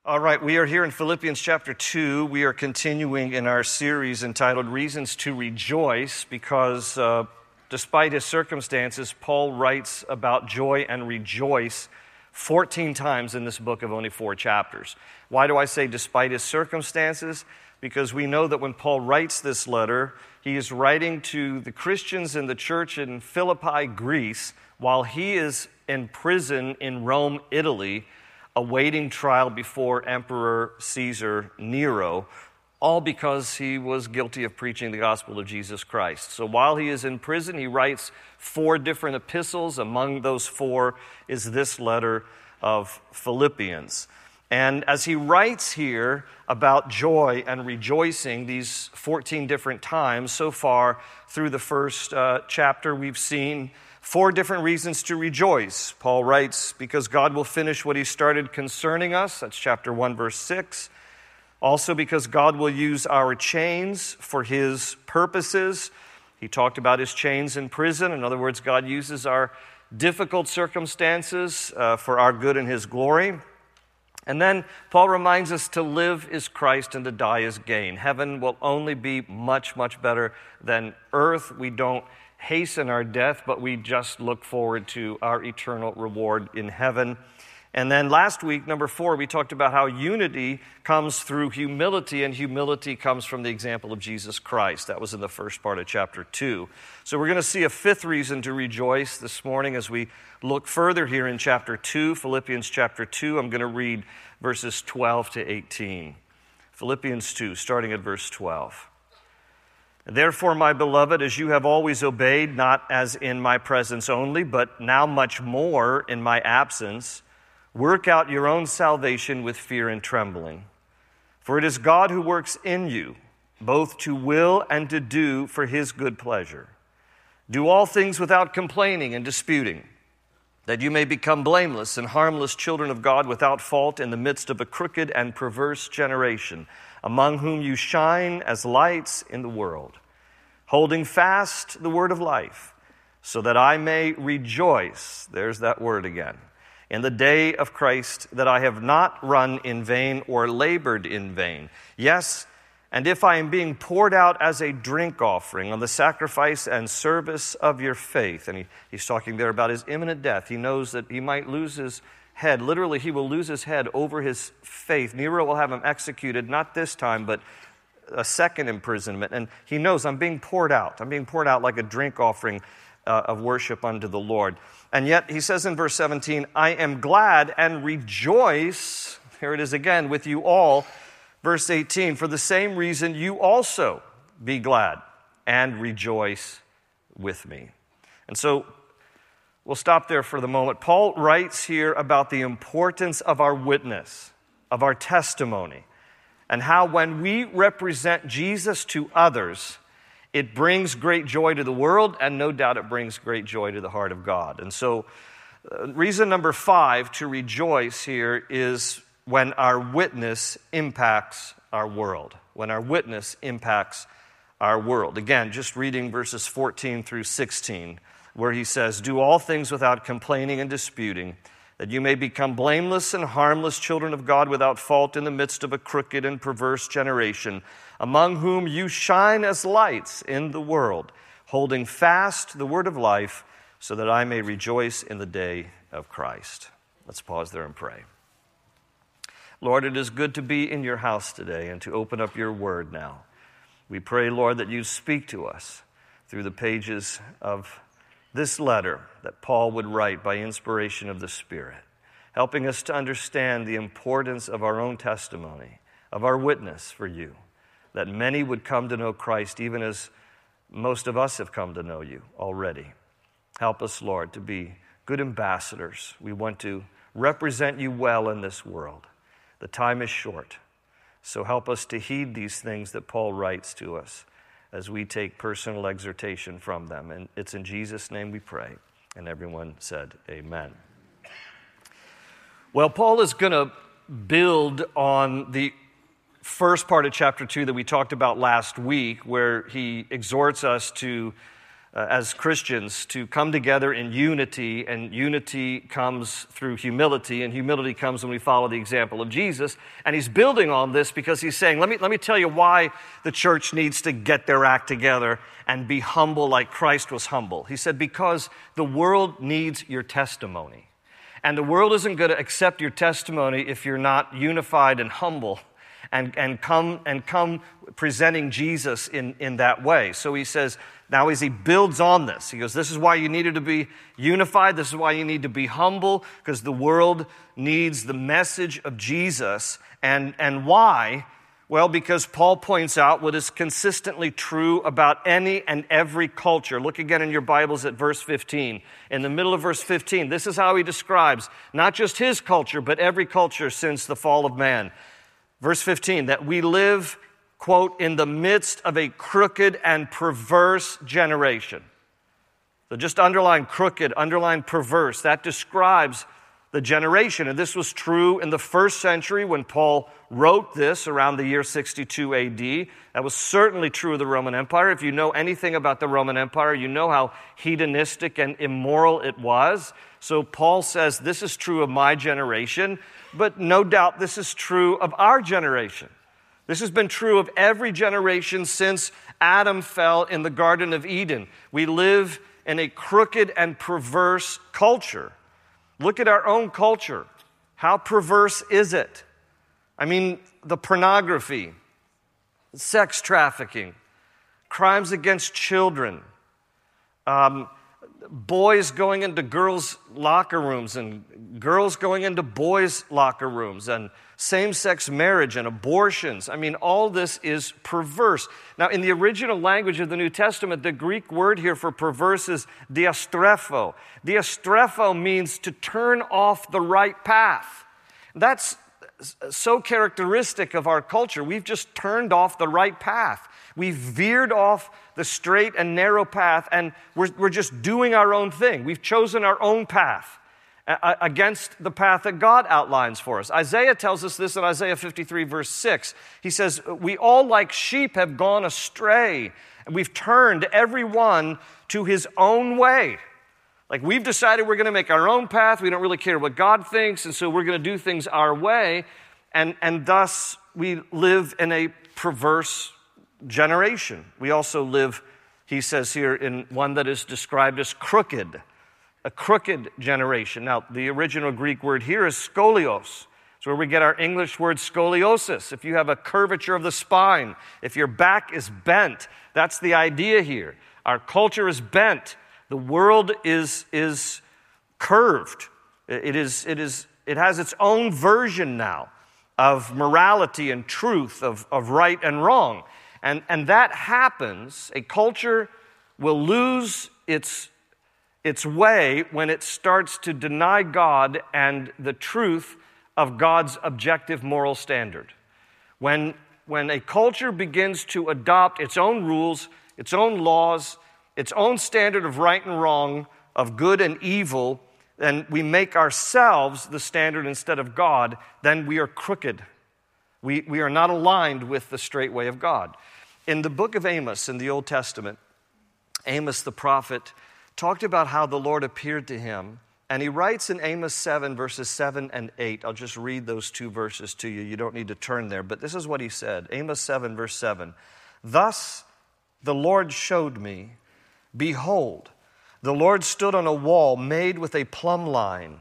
All right, we are here in Philippians chapter 2. We are continuing in our series entitled Reasons to Rejoice because despite his circumstances, Paul writes about joy and rejoice 14 times in this book of only 4 chapters. Why do I say despite his circumstances? Because we know that when Paul writes this letter, he is writing to the Christians in the church in Philippi, Greece, while he is in prison in Rome, Italy, awaiting trial before Emperor Caesar Nero, all because he was guilty of preaching the gospel of Jesus Christ. So while he is in prison, he writes 4 different epistles. Among those 4 is this letter of Philippians. And as he writes here about joy and rejoicing these 14 different times, so far through the first chapter, we've seen 4 different reasons to rejoice. Paul writes, because God will finish what he started concerning us. That's chapter 1, verse 6. Also because God will use our chains for his purposes. He talked about his chains in prison. In other words, God uses our difficult circumstances for our good and his glory. And then Paul reminds us to live is Christ and to die is gain. Heaven will only be much, much better than earth. We don't hasten our death, but we just look forward to our eternal reward in heaven. And then last week, number 4, we talked about how unity comes through humility, and humility comes from the example of Jesus Christ. That was in the first part of chapter 2. So we're going to see a 5th reason to rejoice this morning as we look further here in chapter 2, Philippians chapter 2. I'm going to read verses 12 to 18. Philippians 2, starting at verse 12. Therefore, my beloved, as you have always obeyed, not as in my presence only, but now much more in my absence, work out your own salvation with fear and trembling. For it is God who works in you, both to will and to do for his good pleasure. Do all things without complaining and disputing, that you may become blameless and harmless children of God without fault in the midst of a crooked and perverse generation, among whom you shine as lights in the world, holding fast the word of life, so that I may rejoice, there's that word again, in the day of Christ, that I have not run in vain or labored in vain. Yes, and if I am being poured out as a drink offering on the sacrifice and service of your faith, and he's talking there about his imminent death. He knows that he might lose his head. Literally, he will lose his head over his faith. Nero will have him executed, not this time, but a second imprisonment. And he knows, I'm being poured out. I'm being poured out like a drink offering of worship unto the Lord. And yet, he says in verse 17, I am glad and rejoice, here it is again, with you all. Verse 18, for the same reason you also be glad and rejoice with me. And so, we'll stop there for the moment. Paul writes here about the importance of our witness, of our testimony, and how when we represent Jesus to others, it brings great joy to the world, and no doubt it brings great joy to the heart of God. And so, reason number 5 to rejoice here is when our witness impacts our world. When our witness impacts our world. Again, just reading verses 14 through 16, where he says, do all things without complaining and disputing, that you may become blameless and harmless children of God without fault in the midst of a crooked and perverse generation, among whom you shine as lights in the world, holding fast the word of life, so that I may rejoice in the day of Christ. Let's pause there and pray. Lord, it is good to be in your house today and to open up your word now. We pray, Lord, that you speak to us through the pages of this letter that Paul would write by inspiration of the Spirit, helping us to understand the importance of our own testimony, of our witness for you, that many would come to know Christ even as most of us have come to know you already. Help us, Lord, to be good ambassadors. We want to represent you well in this world. The time is short, so help us to heed these things that Paul writes to us as we take personal exhortation from them. And it's in Jesus' name we pray. And everyone said, amen. Well, Paul is going to build on the first part of chapter 2 that we talked about last week, where he exhorts us to as Christians to come together in unity, and unity comes through humility, and humility comes when we follow the example of Jesus. And he's building on this because he's saying, let me tell you why the church needs to get their act together and be humble like Christ was humble. He said, because the world needs your testimony. And the world isn't going to accept your testimony if you're not unified and humble and come presenting Jesus in that way. So he says, now as he builds on this, he goes, this is why you needed to be unified. This is why you need to be humble, because the world needs the message of Jesus. And why? Well, because Paul points out what is consistently true about any and every culture. Look again in your Bibles at verse 15. In the middle of verse 15, this is how he describes not just his culture, but every culture since the fall of man. Verse 15, that we live, quote, in the midst of a crooked and perverse generation. So just underline crooked, underline perverse. That describes the generation. And this was true in the first century when Paul wrote this around the year 62 AD. That was certainly true of the Roman Empire. If you know anything about the Roman Empire, you know how hedonistic and immoral it was. So Paul says, this is true of my generation, but no doubt this is true of our generation. This has been true of every generation since Adam fell in the Garden of Eden. We live in a crooked and perverse culture. Look at our own culture. How perverse is it? I mean, the pornography, sex trafficking, crimes against children, boys going into girls' locker rooms and girls going into boys' locker rooms, and same-sex marriage and abortions. I mean, all this is perverse. Now, in the original language of the New Testament, the Greek word here for perverse is diastrepho. Diastrepho means to turn off the right path. That's so characteristic of our culture. We've just turned off the right path. We've veered off the straight and narrow path, and we're just doing our own thing. We've chosen our own path against the path that God outlines for us. Isaiah tells us this in Isaiah 53, verse 6. He says, we all like sheep have gone astray, and we've turned every one to his own way. Like, we've decided we're going to make our own path. We don't really care what God thinks, and so we're going to do things our way, and thus we live in a perverse generation. We also live, he says here, in one that is described as crooked, a crooked generation. Now, the original Greek word here is scolios. It's where we get our English word scoliosis. If you have a curvature of the spine, if your back is bent, that's the idea here. Our culture is bent. The world is curved. It has its own version now of morality and truth, of right and wrong. And that happens. A culture will lose its way when it starts to deny God and the truth of God's objective moral standard. When a culture begins to adopt its own rules, its own laws, its own standard of right and wrong, of good and evil, then we make ourselves the standard instead of God, then we are crooked. We are not aligned with the straight way of God. In the book of Amos in the Old Testament, Amos the prophet talked about how the Lord appeared to him, and he writes in Amos 7, verses 7 and 8. I'll just read those two verses to you. You don't need to turn there, but this is what he said. Amos 7, verse 7. Thus the Lord showed me, behold, the Lord stood on a wall made with a plumb line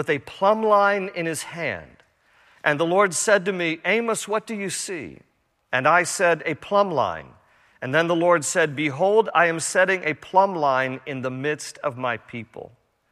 in his hand. And the Lord said to me, Amos, what do you see? And I said, a plumb line. And then the Lord said, behold, I am setting a plumb line in the midst of my people.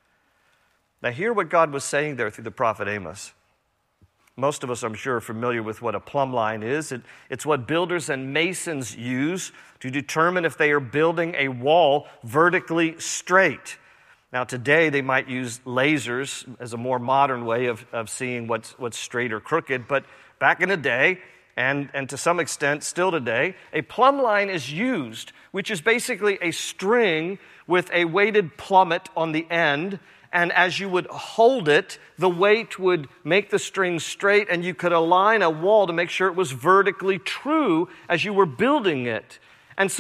Now hear what God was saying there through the prophet Amos. Most of us, I'm sure, are familiar with what a plumb line is. It's what builders and masons use to determine if they are building a wall vertically straight. Now today they might use lasers as a more modern way of seeing what's straight or crooked, but back in the day, and to some extent still today, a plumb line is used, which is basically a string with a weighted plummet on the end, and as you would hold it, the weight would make the string straight, and you could align a wall to make sure it was vertically true as you were building it. And so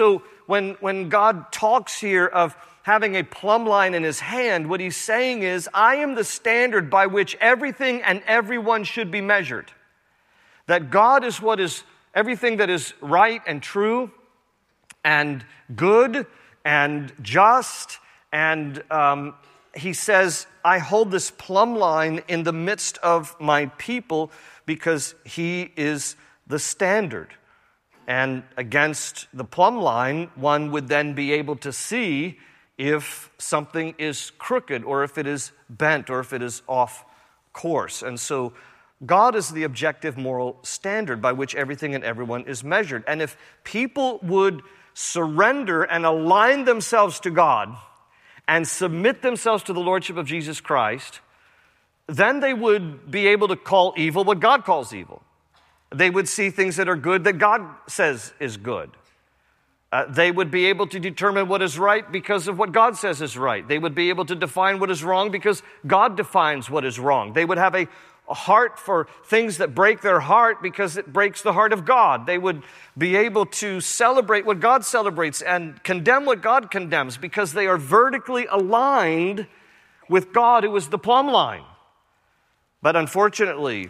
when God talks here of having a plumb line in his hand, what he's saying is, I am the standard by which everything and everyone should be measured. That God is what is everything that is right and true and good and just. And he says, I hold this plumb line in the midst of my people because he is the standard. And against the plumb line, one would then be able to see if something is crooked or if it is bent or if it is off course. And so God is the objective moral standard by which everything and everyone is measured. And if people would surrender and align themselves to God and submit themselves to the lordship of Jesus Christ, then they would be able to call evil what God calls evil. They would see things that are good that God says is good. They would be able to determine what is right because of what God says is right. They would be able to define what is wrong because God defines what is wrong. They would have a heart for things that break their heart because it breaks the heart of God. They would be able to celebrate what God celebrates and condemn what God condemns because they are vertically aligned with God, who is the plumb line. But unfortunately,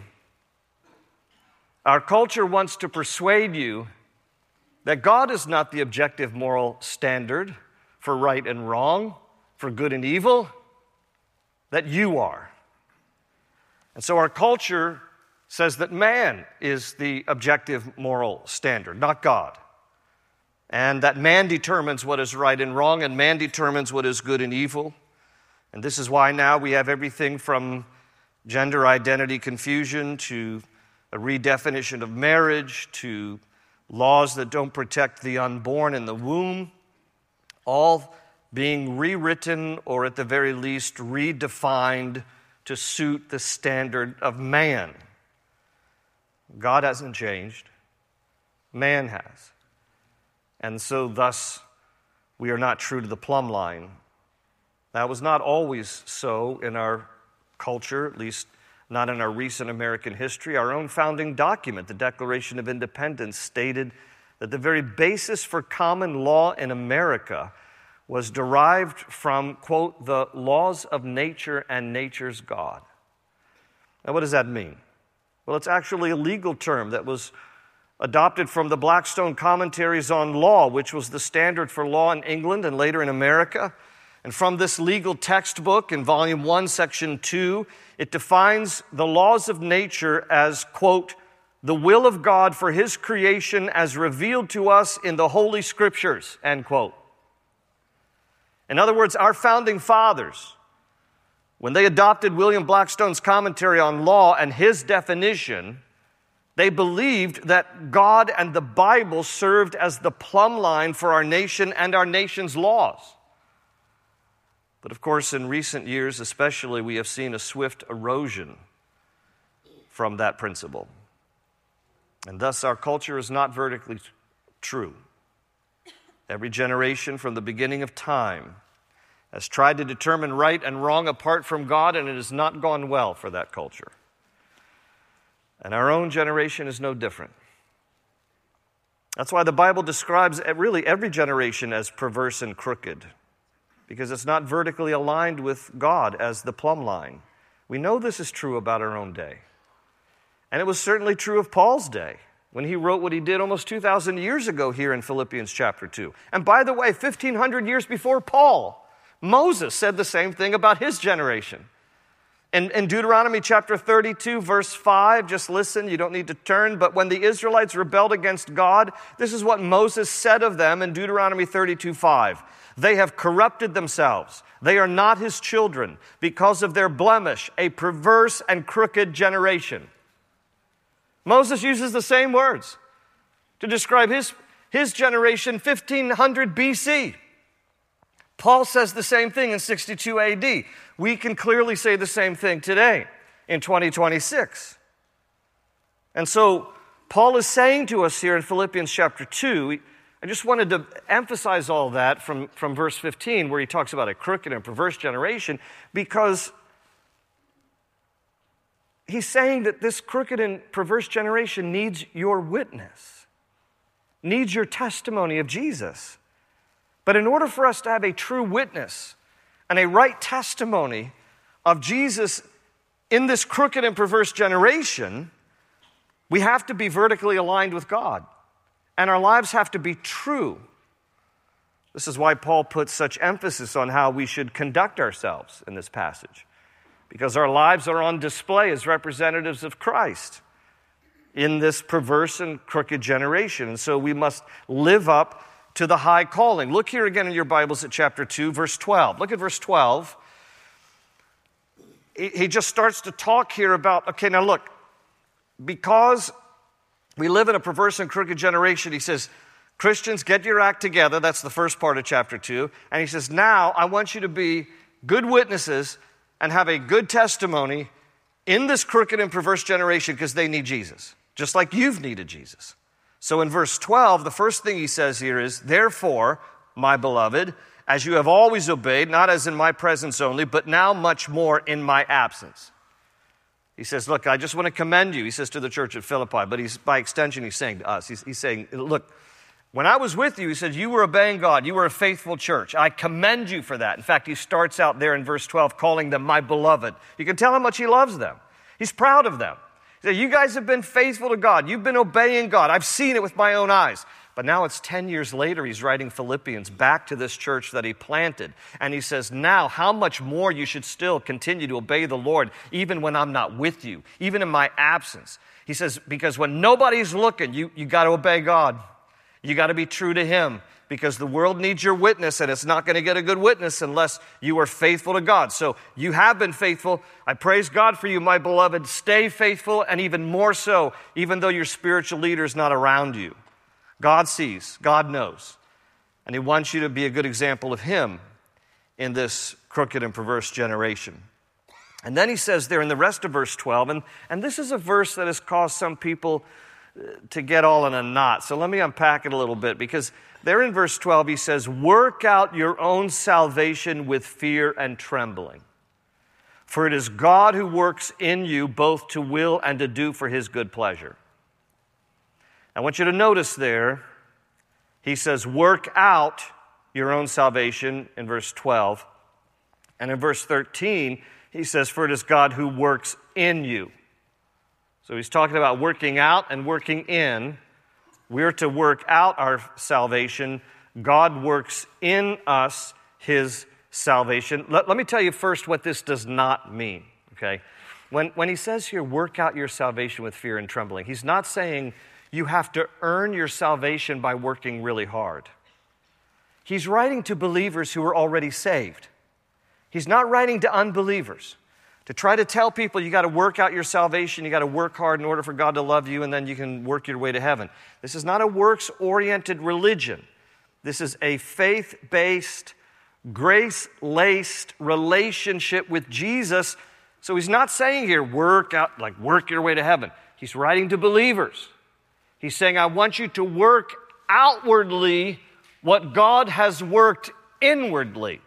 our culture wants to persuade you that God is not the objective moral standard for right and wrong, for good and evil, that you are. And so our culture says that man is the objective moral standard, not God. And that man determines what is right and wrong, and man determines what is good and evil. And this is why now we have everything from gender identity confusion to a redefinition of marriage to laws that don't protect the unborn in the womb, all being rewritten or at the very least redefined to suit the standard of man. God hasn't changed. Man has. And so thus we are not true to the plumb line. That was not always so in our culture, at least not in our recent American history. Our own founding document, the Declaration of Independence, stated that the very basis for common law in America was derived from, quote, the laws of nature and nature's God. Now, what does that mean? Well, it's actually a legal term that was adopted from the Blackstone Commentaries on Law, which was the standard for law in England and later in America. And from this legal textbook in Volume 1, Section 2, it defines the laws of nature as, quote, the will of God for His creation as revealed to us in the Holy Scriptures, end quote. In other words, our founding fathers, when they adopted William Blackstone's commentary on law and his definition, they believed that God and the Bible served as the plumb line for our nation and our nation's laws. But of course, in recent years especially, we have seen a swift erosion from that principle. And thus our culture is not vertically true. Every generation from the beginning of time has tried to determine right and wrong apart from God, and it has not gone well for that culture. And our own generation is no different. That's why the Bible describes really every generation as perverse and crooked, because it's not vertically aligned with God as the plumb line. We know this is true about our own day. And it was certainly true of Paul's day when he wrote what he did almost 2,000 years ago here in Philippians chapter 2. And by the way, 1,500 years before Paul, Moses said the same thing about his generation. In Deuteronomy chapter 32, verse 5, just listen, you don't need to turn, but when the Israelites rebelled against God, this is what Moses said of them in Deuteronomy 32:5. They have corrupted themselves. They are not his children because of their blemish, a perverse and crooked generation. Moses uses the same words to describe his generation 1500 BC. Paul says the same thing in 62 AD. We can clearly say the same thing today in 2026. And so Paul is saying to us here in Philippians chapter 2, I just wanted to emphasize all that from verse 15 where he talks about a crooked and perverse generation, because he's saying that this crooked and perverse generation needs your witness, needs your testimony of Jesus. But in order for us to have a true witness and a right testimony of Jesus in this crooked and perverse generation, we have to be vertically aligned with God. And our lives have to be true. This is why Paul puts such emphasis on how we should conduct ourselves in this passage. Because our lives are on display as representatives of Christ in this perverse and crooked generation. And so we must live up to the high calling. Look here again in your Bibles at chapter 2, verse 12. Look at verse 12. He just starts to talk here about, okay, now look, because we live in a perverse and crooked generation, he says, Christians, get your act together. That's the first part of chapter 2. And he says, now I want you to be good witnesses and have a good testimony in this crooked and perverse generation because they need Jesus, just like you've needed Jesus. So in verse 12, the first thing he says here is, therefore, my beloved, as you have always obeyed, not as in my presence only, but now much more in my absence. He says, look, I just want to commend you, he says to the church at Philippi, but by extension he's saying to us, he's saying, look, when I was with you, he said, you were obeying God, you were a faithful church. I commend you for that. In fact, he starts out there in verse 12 calling them my beloved. You can tell how much he loves them. He's proud of them. He said, you guys have been faithful to God. You've been obeying God. I've seen it with my own eyes. But now it's 10 years later, he's writing Philippians back to this church that he planted. And he says, now how much more you should still continue to obey the Lord, even when I'm not with you, even in my absence. He says, because when nobody's looking, you got to obey God. You got to be true to him, because the world needs your witness, and it's not going to get a good witness unless you are faithful to God. So you have been faithful. I praise God for you, my beloved. Stay faithful, and even more so, even though your spiritual leader is not around you. God sees, God knows, and he wants you to be a good example of him in this crooked and perverse generation. And then he says there in the rest of verse 12, and this is a verse that has caused some people to get all in a knot. So let me unpack it a little bit, because there in verse 12 he says, work out your own salvation with fear and trembling. For it is God who works in you both to will and to do for his good pleasure. I want you to notice there, he says, work out your own salvation in verse 12. And in verse 13, he says, for it is God who works in you. So he's talking about working out and working in. We're to work out our salvation. God works in us his salvation. Let me tell you first what this does not mean, okay? When he says here, work out your salvation with fear and trembling, he's not saying you have to earn your salvation by working really hard. He's writing to believers who are already saved. He's not writing to unbelievers to try to tell people you got to work out your salvation, you got to work hard in order for God to love you, and then you can work your way to heaven. This is not a works-oriented religion. This is a faith-based, grace-laced relationship with Jesus. So he's not saying here, work your way to heaven. He's writing to believers. He's saying, I want you to work outwardly what God has worked inwardly.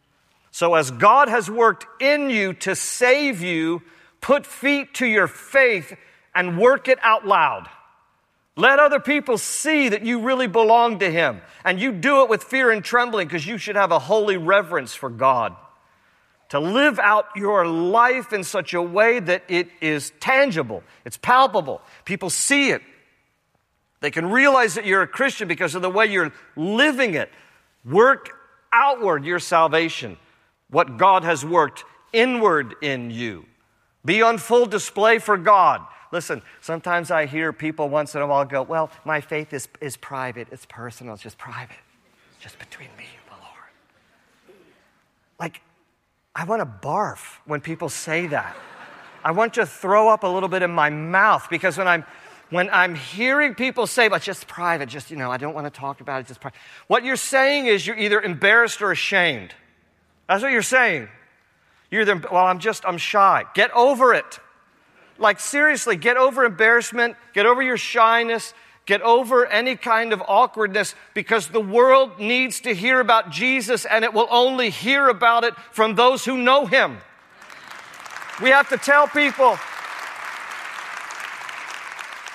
So as God has worked in you to save you, put feet to your faith and work it out loud. Let other people see that you really belong to him. And you do it with fear and trembling, because you should have a holy reverence for God. To live out your life in such a way that it is tangible, it's palpable. People see it. They can realize that you're a Christian because of the way you're living it. Work outward your salvation, what God has worked inward in you. Be on full display for God. Listen, sometimes I hear people once in a while go, well, my faith is private, it's personal, it's just private. It's just between me and the Lord. Like, I want to barf when people say that. I want to throw up a little bit in my mouth, because when I'm hearing people say, but just private, just, I don't want to talk about it, just private. What you're saying is you're either embarrassed or ashamed. That's what you're saying. You're either, I'm shy. Get over it. Like, seriously, get over embarrassment, get over your shyness, get over any kind of awkwardness, because the world needs to hear about Jesus, and it will only hear about it from those who know him. We have to tell people.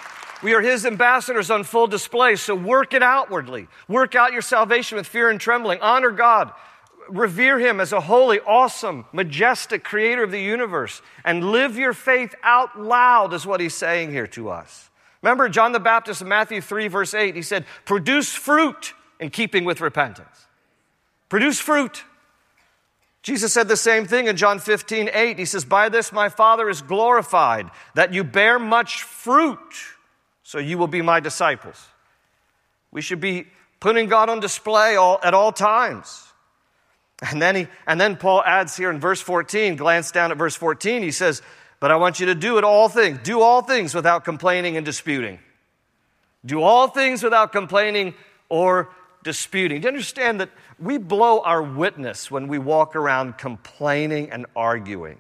We are his ambassadors on full display, so work it outwardly. Work out your salvation with fear and trembling. Honor God. Revere him as a holy, awesome, majestic creator of the universe. And live your faith out loud is what he's saying here to us. Remember John the Baptist in Matthew 3, verse 8, he said, produce fruit in keeping with repentance. Produce fruit. Jesus said the same thing in John 15, 8. He says, by this my Father is glorified, that you bear much fruit, so you will be my disciples. We should be putting God on display at all times. And then Paul adds here in verse 14, glance down at verse 14, he says, but I want you to do all things without complaining and disputing. Do all things without complaining or disputing. Do you understand that we blow our witness when we walk around complaining and arguing?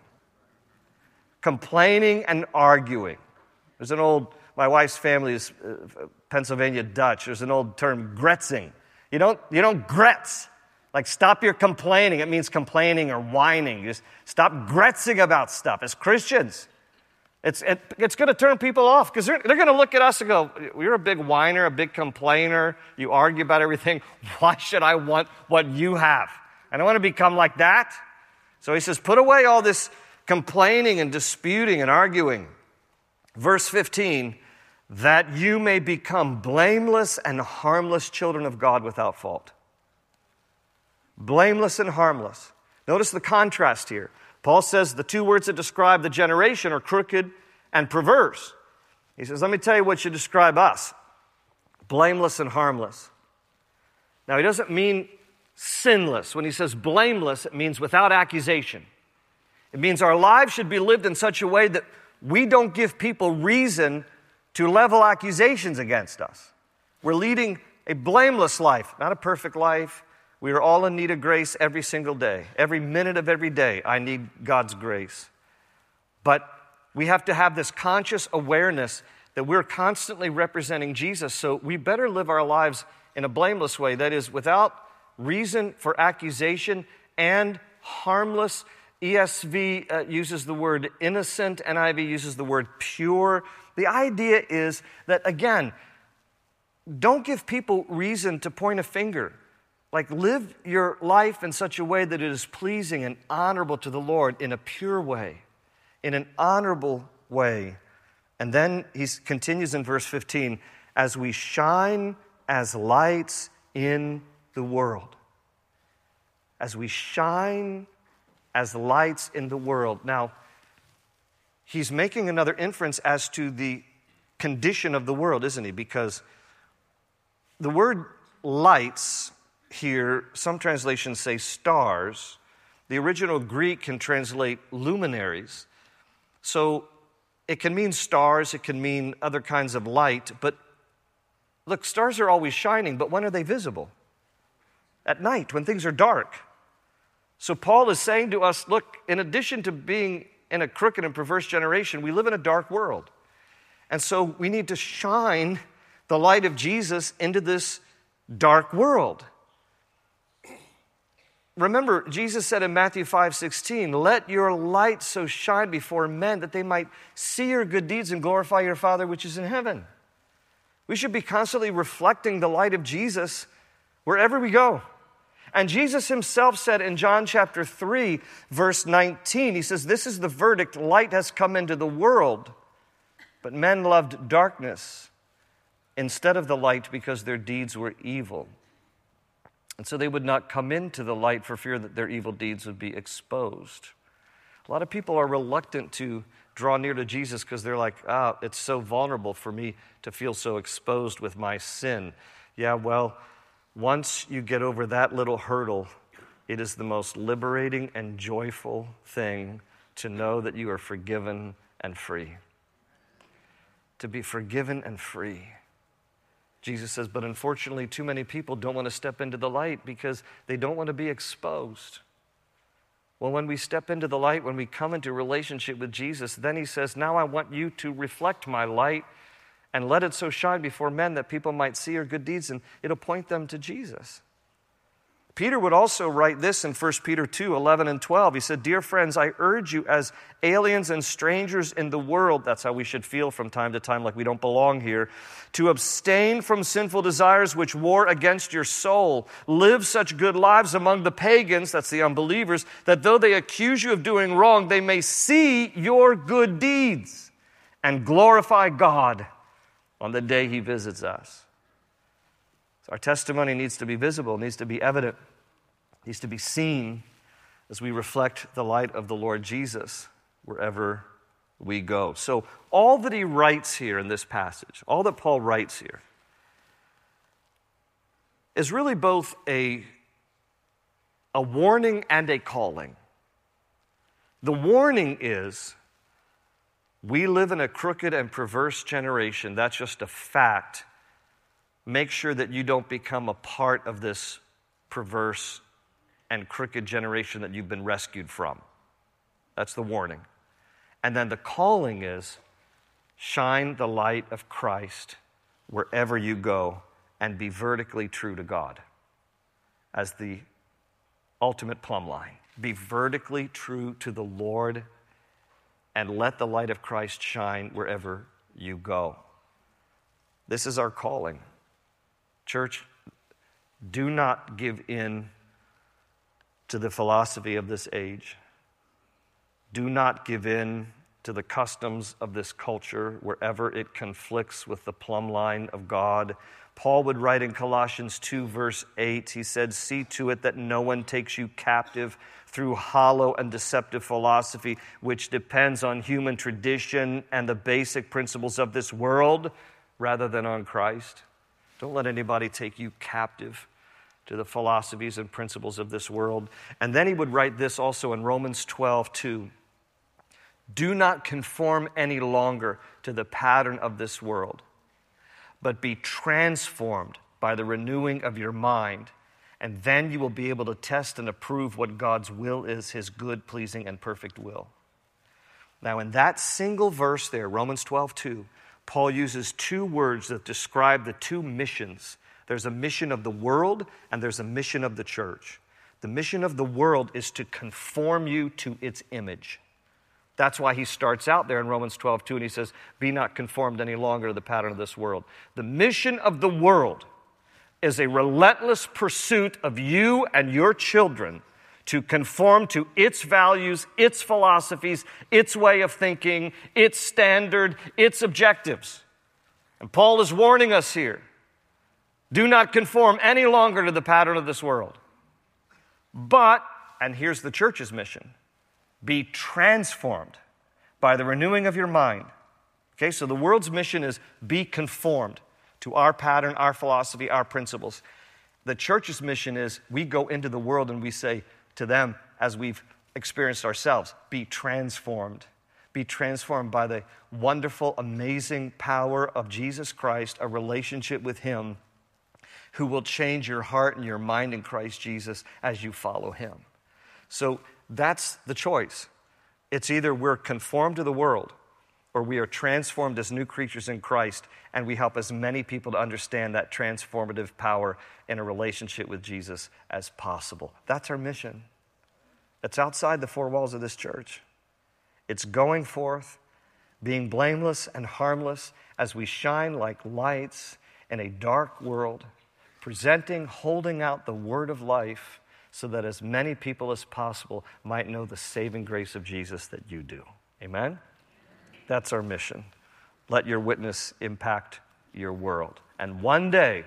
Complaining and arguing. There's my wife's family is Pennsylvania Dutch. There's an old term, gretzing. You don't gretz. Like, stop your complaining. It means complaining or whining. Just stop gretzing about stuff. As Christians, it's going to turn people off because they're going to look at us and go, you're a big whiner, a big complainer. You argue about everything. Why should I want what you have? I don't want to become like that. So he says, put away all this complaining and disputing and arguing. Verse 15, that you may become blameless and harmless children of God without fault. Blameless and harmless. Notice the contrast here. Paul says the two words that describe the generation are crooked and perverse. He says, let me tell you what should describe us. Blameless and harmless. Now, he doesn't mean sinless. When he says blameless, it means without accusation. It means our lives should be lived in such a way that we don't give people reason to level accusations against us. We're leading a blameless life, not a perfect life. We are all in need of grace every single day. Every minute of every day, I need God's grace. But we have to have this conscious awareness that we're constantly representing Jesus, so we better live our lives in a blameless way, that is, without reason for accusation and harmless. ESV uses the word innocent, NIV uses the word pure. The idea is that, again, don't give people reason to point a finger. Like, live your life in such a way that it is pleasing and honorable to the Lord in a pure way, in an honorable way. And then he continues in verse 15, as we shine as lights in the world. As we shine as lights in the world. Now, he's making another inference as to the condition of the world, isn't he? Because the word lights here, some translations say stars. The original Greek can translate luminaries. So it can mean stars, it can mean other kinds of light. But look, stars are always shining, but when are they visible? At night, when things are dark. So Paul is saying to us, look, in addition to being in a crooked and perverse generation, we live in a dark world. And so we need to shine the light of Jesus into this dark world. Remember, Jesus said in Matthew 5:16, let your light so shine before men that they might see your good deeds and glorify your Father which is in heaven. We should be constantly reflecting the light of Jesus wherever we go. And Jesus himself said in John chapter 3, verse 19, he says, this is the verdict, light has come into the world, but men loved darkness instead of the light because their deeds were evil. And so they would not come into the light for fear that their evil deeds would be exposed. A lot of people are reluctant to draw near to Jesus because they're like, it's so vulnerable for me to feel so exposed with my sin. Yeah, well, once you get over that little hurdle, it is the most liberating and joyful thing to know that you are forgiven and free. To be forgiven and free. Jesus says, but unfortunately, too many people don't want to step into the light because they don't want to be exposed. Well, when we step into the light, when we come into relationship with Jesus, then he says, now I want you to reflect my light and let it so shine before men that people might see your good deeds and it'll point them to Jesus. Peter would also write this in 1 Peter 2, 11 and 12. He said, "Dear friends, I urge you as aliens and strangers in the world," that's how we should feel from time to time, like we don't belong here, "to abstain from sinful desires which war against your soul. Live such good lives among the pagans," that's the unbelievers, "that though they accuse you of doing wrong, they may see your good deeds and glorify God on the day He visits us." So our testimony needs to be visible, needs to be evident, needs to be seen as we reflect the light of the Lord Jesus wherever we go. So all that he writes here in this passage, all that Paul writes here, is really both a warning and a calling. The warning is, we live in a crooked and perverse generation. That's just a fact. Make sure that you don't become a part of this perverse and crooked generation that you've been rescued from. That's the warning. And then the calling is, shine the light of Christ wherever you go and be vertically true to God as the ultimate plumb line. Be vertically true to the Lord and let the light of Christ shine wherever you go. This is our calling. Church, do not give in to the philosophy of this age. Do not give in to the customs of this culture wherever it conflicts with the plumb line of God. Paul would write in Colossians 2, verse 8, he said, "See to it that no one takes you captive through hollow and deceptive philosophy, which depends on human tradition and the basic principles of this world rather than on Christ." Don't let anybody take you captive to the philosophies and principles of this world. And then he would write this also in Romans 12:2. "Do not conform any longer to the pattern of this world, but be transformed by the renewing of your mind, and then you will be able to test and approve what God's will is, His good, pleasing, and perfect will." Now, in that single verse there, Romans 12:2, Paul uses two words that describe the two missions. There's a mission of the world and there's a mission of the church. The mission of the world is to conform you to its image. That's why he starts out there in Romans 12:2 and he says, "Be not conformed any longer to the pattern of this world." The mission of the world is a relentless pursuit of you and your children to conform to its values, its philosophies, its way of thinking, its standard, its objectives. And Paul is warning us here. Do not conform any longer to the pattern of this world. But, and here's the church's mission, be transformed by the renewing of your mind. Okay, so the world's mission is be conformed to our pattern, our philosophy, our principles. The church's mission is we go into the world and we say to them, as we've experienced ourselves, be transformed. Be transformed by the wonderful, amazing power of Jesus Christ, a relationship with Him who will change your heart and your mind in Christ Jesus as you follow Him. So that's the choice. It's either we're conformed to the world or we are transformed as new creatures in Christ, and we help as many people to understand that transformative power in a relationship with Jesus as possible. That's our mission. It's outside the four walls of this church. It's going forth, being blameless and harmless as we shine like lights in a dark world, presenting, holding out the word of life so that as many people as possible might know the saving grace of Jesus that you do. Amen? That's our mission. Let your witness impact your world. And one day,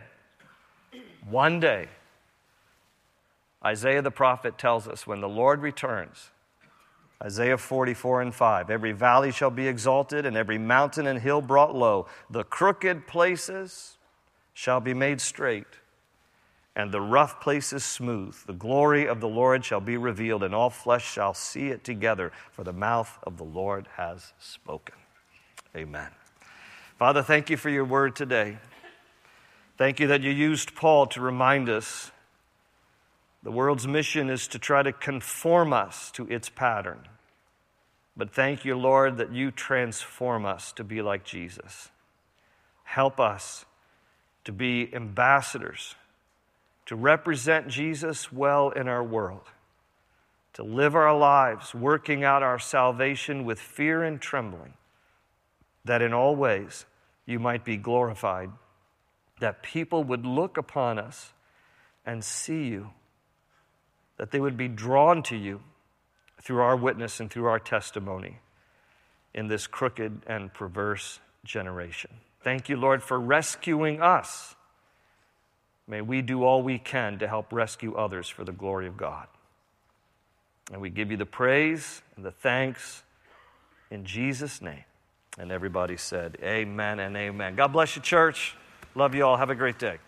Isaiah the prophet tells us when the Lord returns, Isaiah 44:5, every valley shall be exalted and every mountain and hill brought low. The crooked places shall be made straight and the rough places smooth. The glory of the Lord shall be revealed, and all flesh shall see it together, for the mouth of the Lord has spoken. Amen. Father, thank you for your word today. Thank you that you used Paul to remind us the world's mission is to try to conform us to its pattern. But thank you, Lord, that you transform us to be like Jesus. Help us to be ambassadors to represent Jesus well in our world, to live our lives working out our salvation with fear and trembling, that in all ways you might be glorified, that people would look upon us and see you, that they would be drawn to you through our witness and through our testimony in this crooked and perverse generation. Thank you, Lord, for rescuing us. May we do all we can to help rescue others for the glory of God. And we give you the praise and the thanks in Jesus' name. And everybody said, amen and amen. God bless you, church. Love you all. Have a great day.